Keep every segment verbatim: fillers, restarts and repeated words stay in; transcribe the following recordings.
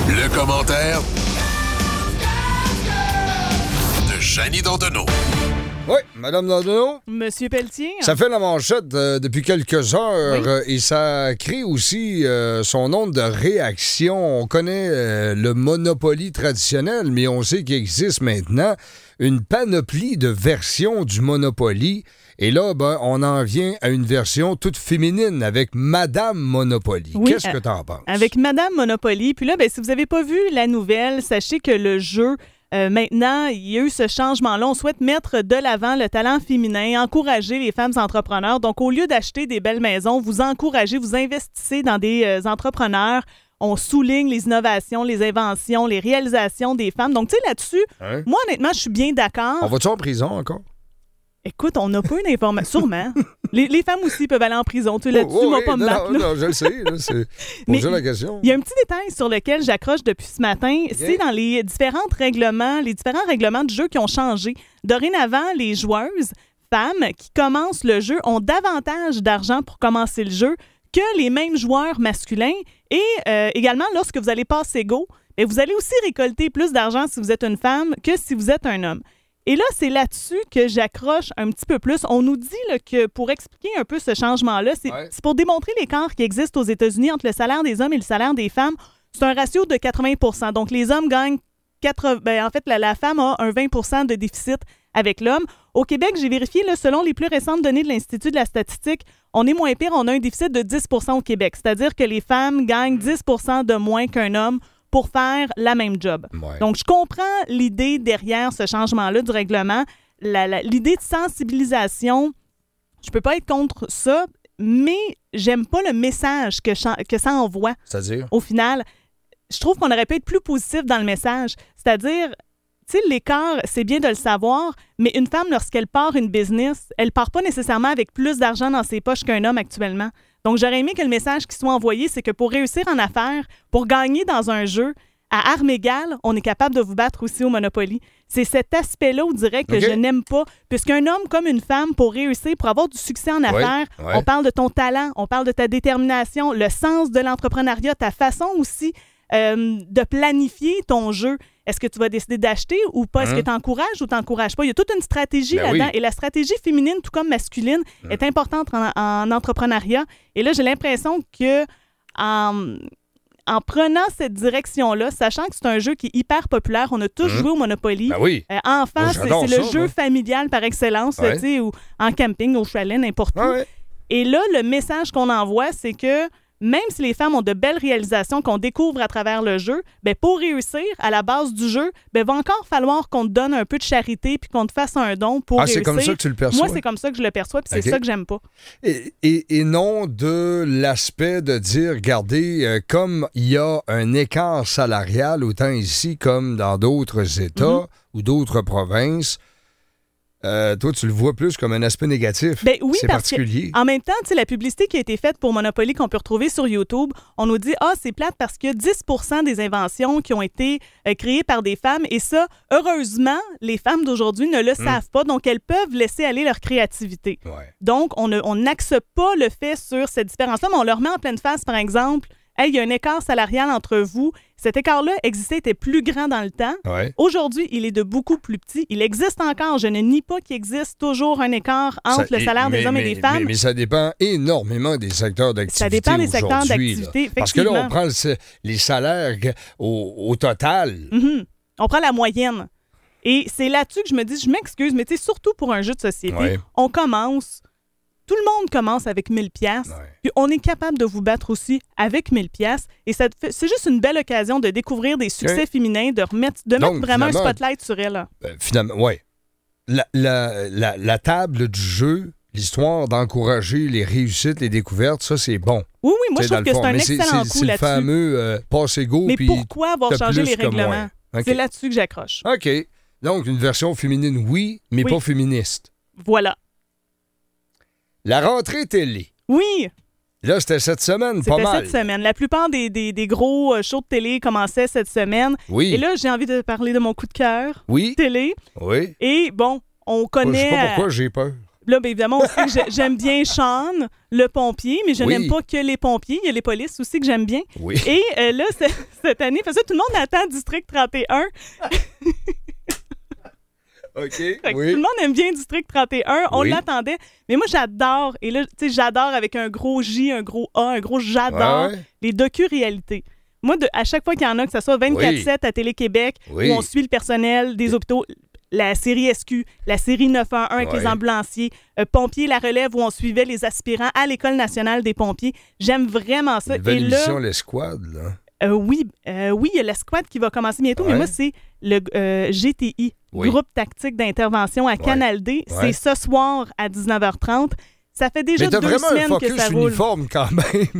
Le commentaire de Jeannie Dandonneau. Oui, Madame Dandonneau. Monsieur Pelletier. Ça fait la manchette euh, depuis quelques heures Oui. euh, et ça crée aussi euh, son nombre de réactions. On connaît euh, le Monopoly traditionnel, mais on sait qu'il existe maintenant une panoplie de versions du Monopoly. Et là, ben, on en vient à une version toute féminine avec Madame Monopoly. Oui, Qu'est-ce que t'en penses? Avec Madame Monopoly. Puis là, ben, si vous n'avez pas vu la nouvelle, sachez que le jeu, euh, maintenant, il y a eu ce changement-là. On souhaite mettre de l'avant le talent féminin, encourager les femmes entrepreneurs. Donc, au lieu d'acheter des belles maisons, vous encouragez, vous investissez dans des euh, entrepreneurs. On souligne les innovations, les inventions, les réalisations des femmes. Donc, tu sais, là-dessus, Hein? moi, honnêtement, je suis bien d'accord. On va-tu en prison encore? Écoute, on n'a pas une information. Sûrement. Les, les femmes aussi peuvent aller en prison. Tu sais, là-dessus, Oh, moi, oui, pas me non, battre. non, là. non, je le sais. Là, c'est Mais poser la question. Il y a un petit détail sur lequel j'accroche depuis ce matin. C'est dans les différents règlements, les différents règlements de jeu qui ont changé. Dorénavant, les joueuses femmes qui commencent le jeu ont davantage d'argent pour commencer le jeu que les mêmes joueurs masculins. Et euh, également, lorsque vous allez passer go, bien, vous allez aussi récolter plus d'argent si vous êtes une femme que si vous êtes un homme. Et là, c'est là-dessus que j'accroche un petit peu plus. On nous dit là, que pour expliquer un peu ce changement-là, c'est, Ouais. c'est pour démontrer l'écart qui existe aux États-Unis entre le salaire des hommes et le salaire des femmes. C'est un ratio de quatre-vingts pour cent. Donc, les hommes gagnent quatre-vingts ben, en fait, la, la femme a un vingt pour cent de déficit avec l'homme. Au Québec, j'ai vérifié, là, selon les plus récentes données de l'Institut de la statistique, on est moins pire, on a un déficit de dix pour cent au Québec. C'est-à-dire que les femmes gagnent dix pour cent de moins qu'un homme pour faire la même job. Ouais. Donc, je comprends l'idée derrière ce changement-là du règlement. La- la- l'idée de sensibilisation, je peux pas être contre ça, mais j'aime pas le message que, cha- que ça envoie. C'est-à-dire? Au final, je trouve qu'on aurait pu être plus positif dans le message. C'est-à-dire, tu sais, l'écart, c'est bien de le savoir, mais une femme, lorsqu'elle part une business, elle part pas nécessairement avec plus d'argent dans ses poches qu'un homme actuellement. Donc, j'aurais aimé que le message qui soit envoyé, c'est que pour réussir en affaires, pour gagner dans un jeu, à armes égales, on est capable de vous battre aussi au Monopoly. C'est cet aspect-là, on dirait, que OK. je n'aime pas. Puisqu'un homme comme une femme, pour réussir, pour avoir du succès en affaires, ouais. on parle de ton talent, on parle de ta détermination, le sens de l'entrepreneuriat, ta façon aussi euh, de planifier ton jeu. Est-ce que tu vas décider d'acheter ou pas? Est-ce Hein? que tu encourages ou tu n'encourages pas? Il y a toute une stratégie Ben là-dedans. oui. Et la stratégie féminine, tout comme masculine, Hein. est importante en, en entrepreneuriat. Et là, j'ai l'impression que en, en prenant cette direction-là, sachant que c'est un jeu qui est hyper populaire, on a tous Hein? joué au Monopoly. Ben oui. Euh, enfant, Moi, c'est, j'adore c'est le ça, jeu moi. familial par excellence, Ouais. tu sais, ou en camping, au chalet, n'importe où. Ah ouais. Et là, le message qu'on envoie, c'est que même si les femmes ont de belles réalisations qu'on découvre à travers le jeu, ben pour réussir à la base du jeu, ben va encore falloir qu'on te donne un peu de charité puis qu'on te fasse un don pour Ah, réussir. c'est comme ça que tu le perçois? Moi, c'est comme ça que je le perçois puis OK. c'est ça que j'aime pas. Et, et- et non de l'aspect de dire, regardez, euh, comme il y a un écart salarial, autant ici comme dans d'autres États Mm-hmm. ou d'autres provinces, euh, toi, tu le vois plus comme un aspect négatif. Ben oui, c'est parce particulier. que en même temps, tu sais, la publicité qui a été faite pour Monopoly qu'on peut retrouver sur YouTube, on nous dit « Ah, c'est plate parce que dix pour cent des inventions qui ont été euh, créées par des femmes. » Et ça, heureusement, les femmes d'aujourd'hui ne le savent pas, donc elles peuvent laisser aller leur créativité. Ouais. Donc, on ne- on n'axe pas le fait sur cette différence-là, mais on leur met en pleine face, par exemple, « Hey, il y a un écart salarial entre vous. » Cet écart-là existait, était plus grand dans le temps. Ouais. Aujourd'hui, il est de beaucoup plus petit. Il existe encore. Je ne nie pas qu'il existe toujours un écart entre Ça- le salaire mais- des hommes mais- et des femmes. Mais, mais ça dépend énormément des secteurs d'activité. Ça dépend des secteurs aujourd'hui, d'activité, là. Parce que là, on effectivement. prend le- les salaires que- au, au total. Mhm. On prend la moyenne. Et c'est là-dessus que je me dis, je m'excuse, mais tu sais, surtout pour un jeu de société, Ouais. on commence, tout le monde commence avec mille piastres, Ouais. puis on est capable de vous battre aussi avec mille piastres. Et ça te fait- c'est juste une belle occasion de découvrir des succès Ok. féminins, de remettre, de Donc, mettre vraiment un finalement- spotlight sur elles. là. Ben, finalement, oui. La, la, la, la table du jeu, l'histoire d'encourager les réussites, les découvertes, ça, c'est bon. Oui, oui, moi, Tu je sais, dans trouve le et fond. c'est un Mais excellent c'est, coup c'est le là-dessus. fameux euh, passe-go. Mais puis pourquoi avoir t'as changé plus les que moins. règlements? OK. C'est là-dessus que j'accroche. OK. Donc, une version féminine, oui, mais Oui. pas féministe. Voilà. La rentrée télé. Oui, Là, c'était cette semaine, pas c'était mal. cette semaine. La plupart des, des, des gros euh, shows de télé commençaient cette semaine. Oui. Et là, j'ai envie de parler de mon coup de cœur Oui. télé. Oui. Et bon, on Je connaît... sais pas euh, pourquoi j'ai peur. Là, bien évidemment, on sait que j'aime bien Sean, le pompier, mais je oui. n'aime pas que les pompiers. Il y a les polices aussi que j'aime bien. Oui. Et euh, là, c- cette année, parce que tout le monde attend District trente et un. OK, Fait que oui. tout le monde aime bien District trente et un. On Oui. l'attendait. Mais moi, j'adore. Et là, tu sais, j'adore avec un gros J, un gros A, un gros j'adore Ouais, ouais. les docu-réalités. Moi, de, à chaque fois qu'il y en a, que ce soit vingt-quatre sept Oui. à Télé-Québec, Oui. où on suit le personnel des hôpitaux, la série S Q, la série neuf un un avec Ouais. les ambulanciers, euh, Pompiers la relève, où on suivait les aspirants à l'École nationale des pompiers. J'aime vraiment ça. Nouvelle Et là, émission, l'escouade, là. euh, oui, euh, oui, il y a l'escouade qui va commencer bientôt, Ouais. mais moi, c'est le euh, G T I, Oui. Groupe tactique d'intervention à Canal D. Ouais. C'est ce soir à dix-neuf heures trente. Ça fait déjà Mais t'as deux vraiment un semaines focus que ça roule. uniforme quand même.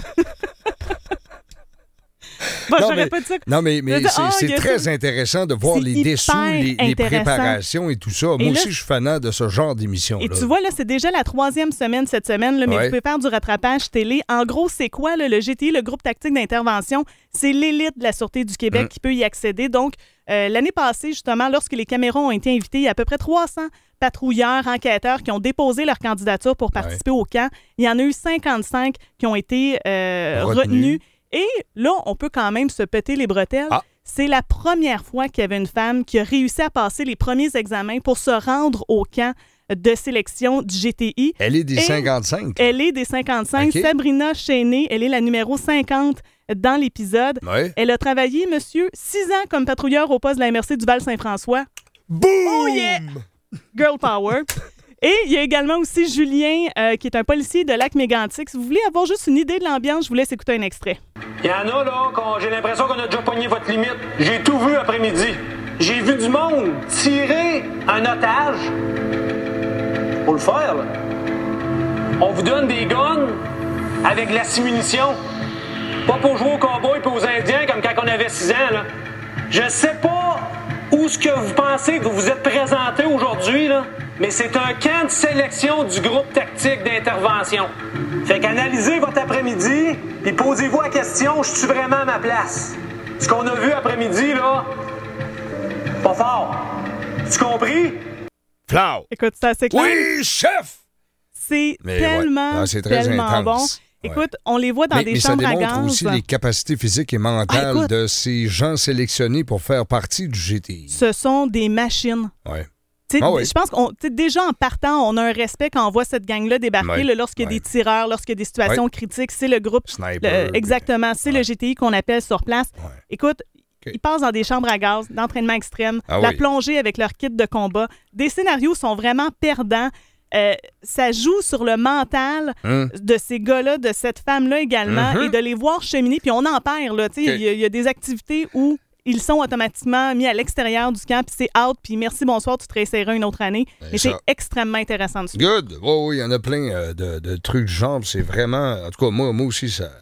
Bon, Non, j'aurais mais- pas dit ça. Non, mais, mais Je veux dire, c'est ah, c'est il y a très ça. intéressant de voir C'est les dessous, hyper les, les intéressant. préparations et tout ça. Moi Et là, aussi, je suis fanat de ce genre d'émission-là. Et tu vois, là, c'est déjà la troisième semaine cette semaine, là, mais Ouais. vous pouvez faire du rattrapage télé. En gros, c'est quoi, là, le G T I, le groupe tactique d'intervention? C'est l'élite de la Sûreté du Québec Mm. qui peut y accéder. Donc, euh, l'année passée, justement, lorsque les caméras ont été invités, il y a à peu près trois cents patrouilleurs, enquêteurs qui ont déposé leur candidature pour participer au camp. Il y en a eu cinquante-cinq qui ont été euh, Retenus. retenus. Et là, on peut quand même se péter les bretelles. Ah. C'est la première fois qu'il y avait une femme qui a réussi à passer les premiers examens pour se rendre au camp de sélection du G T I. Elle est des Et cinquante-cinq. Elle est des cinquante-cinq. OK. Sabrina Chéné, elle est la numéro cinquante dans l'épisode. Ouais. Elle a travaillé, monsieur, six ans comme patrouilleur au poste de la M R C du Val-Saint-François. Boum! Oh yeah! Girl power. Et il y a également aussi Julien, euh, qui est un policier de Lac-Mégantic. Si vous voulez avoir juste une idée de l'ambiance, je vous laisse écouter un extrait. Il y en a, là, qu'on- j'ai l'impression qu'on a déjà pogné votre limite. J'ai tout vu après-midi. J'ai vu du monde tirer un otage. Pour le faire, là. On vous donne des guns avec de la munitions. Pas pour jouer aux cowboys et aux Indiens comme quand on avait six ans, là. Je sais pas où ce que vous pensez que vous vous êtes présenté aujourd'hui, là, mais c'est un camp de sélection du groupe tactique d'intervention. Fait qu'analysez votre après-midi, puis posez-vous la question, je suis vraiment à ma place? Ce qu'on a vu après-midi, là, pas fort. Tu compris? Flau! Écoute, c'est assez clair. Oui, chef! C'est Mais tellement, ouais. Ah, c'est très tellement intense. bon. Ouais. Écoute, on les voit dans mais, des mais ça chambres à démontre gaz. aussi les capacités physiques et mentales Ah, écoute. de ces gens sélectionnés pour faire partie du G T I. Ce sont des machines. Ouais. Tu sais, Ah oui. Je pense qu'on tu sais, déjà en partant, on a un respect quand on voit cette gang-là débarquer. Ouais. Là, lorsqu'il y a Ouais. des tireurs, lorsqu'il y a des situations Ouais. critiques, c'est le groupe. Sniper. le- exactement, c'est Ouais. le G T I qu'on appelle sur place. Ouais. Écoute, OK. ils passent dans des chambres à gaz, d'entraînement extrême, Ah la oui. plongée avec leur kit de combat. Des scénarios sont vraiment perdants. Euh, ça joue sur le mental Hum. de ces gars-là, de cette femme-là également, Mhm. et de les voir cheminer. Puis on en perd, là. Tu sais, OK. il y, a- il y a des activités où ils sont automatiquement mis à l'extérieur du camp, puis c'est out, puis merci, bonsoir, tu te réessayeras une autre année. Ben, Mais ça. c'est extrêmement intéressant de suivre. Good. Oh, oui, il y en a plein euh, de, de trucs du genre. C'est vraiment. En tout cas, moi, moi aussi, ça.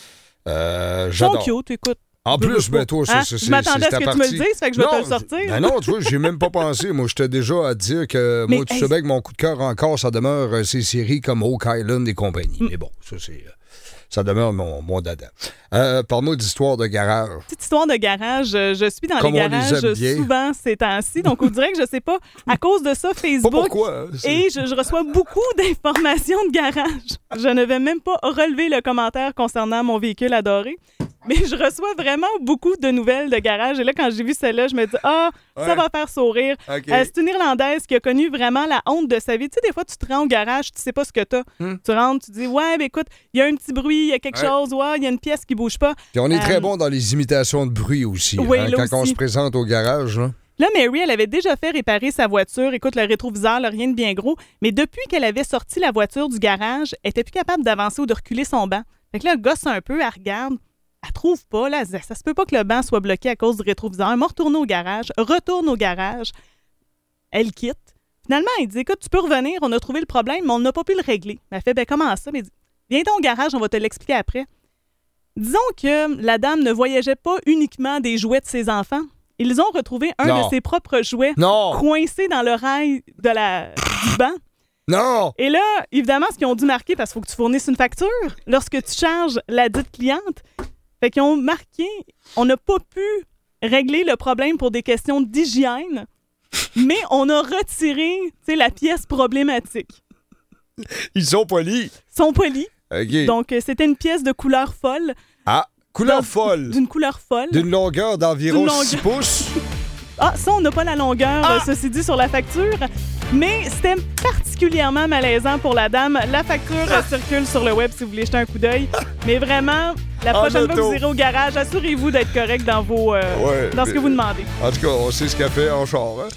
Euh, Ils sont J'adore. cute, écoute. En Veux, plus, veux ben pas. toi, ça, Hein? ça, Je c'est m'attendais à c'est ce ta que tu me le partie. dises, fait que je vais te Non, le sortir. Ben non, tu vois, j'ai même pas pensé. Moi, j'étais déjà à dire que Mais, moi, tu hey, savais que mon coup de cœur encore, ça demeure euh, ces séries comme Oak Island et compagnie. Mm. Mais bon, ça, c'est. euh, ça demeure mon, mon dada. Euh, Parle-moi d'histoire de garage. Petite histoire de garage, euh, je suis dans Comme les on les garages aime bien. souvent ces temps-ci, donc on dirait que je sais pas, à cause de ça, Pas Facebook, pourquoi. hein, c'est- et je, je reçois beaucoup d'informations de garage. Je ne vais même pas relever le commentaire concernant mon véhicule adoré, mais je reçois vraiment beaucoup de nouvelles de garage. Et là, quand j'ai vu celle-là, je me dis « Ah, ça Ouais. va faire sourire. OK. Euh, c'est une Irlandaise qui a connu vraiment la honte de sa vie. Tu sais, des fois, tu te rends au garage, tu sais pas ce que t'as. Hmm. Tu rentres, tu dis « Ouais, ben écoute, il y a un petit bruit, il y a quelque Ouais. chose, ouais, il y a une pièce qui bouge pas. » Puis on est très Euh, bon dans les imitations de bruit aussi. oui, hein, là quand on aussi. se présente au garage. Là. Là, Mary, elle avait déjà fait réparer sa voiture. Écoute, le rétroviseur, là, rien de bien gros. Mais depuis qu'elle avait sorti la voiture du garage, elle était plus capable d'avancer ou de reculer son banc. Fait que là, elle gosse un peu, elle regarde. Elle trouve pas. Là, ça, ça se peut pas que le banc soit bloqué à cause du rétroviseur. Elle m'a retourné au garage, retourne au garage. Elle quitte. Finalement, elle dit, écoute, tu peux revenir, on a trouvé le problème, mais on n'a pas pu le régler. Elle fait, ben comment ça? Mais elle dit, viens donc au garage, on va te l'expliquer après. Disons que la dame ne voyageait pas uniquement des jouets de ses enfants. Ils ont retrouvé un Non. de ses propres jouets Non! coincé dans le rail de la, du banc. Non! Et là, évidemment, ce qu'ils ont dû marquer, parce qu'il faut que tu fournisses une facture lorsque tu charges la dite cliente, fait qu'ils ont marqué, on n'a pas pu régler le problème pour des questions d'hygiène. mais on a retiré, tu sais, la pièce problématique. Ils sont polis. Ils sont polis. OK. Donc, euh, c'était une pièce de couleur folle. Ah, couleur Dans- folle. D'une couleur folle. D'une longueur d'environ D'une longueur- six pouces. Ah, ça, on n'a pas la longueur, Ah! euh, ceci dit, sur la facture. Mais c'était particulièrement malaisant pour la dame. La facture euh, circule sur le web si vous voulez jeter un coup d'œil. Mais vraiment, la En prochaine fois que auto. vous irez au garage, assurez-vous d'être correct dans, vos, euh, Ouais, dans ce mais- que vous demandez. En tout cas, on sait ce qu'elle fait en char. Hein?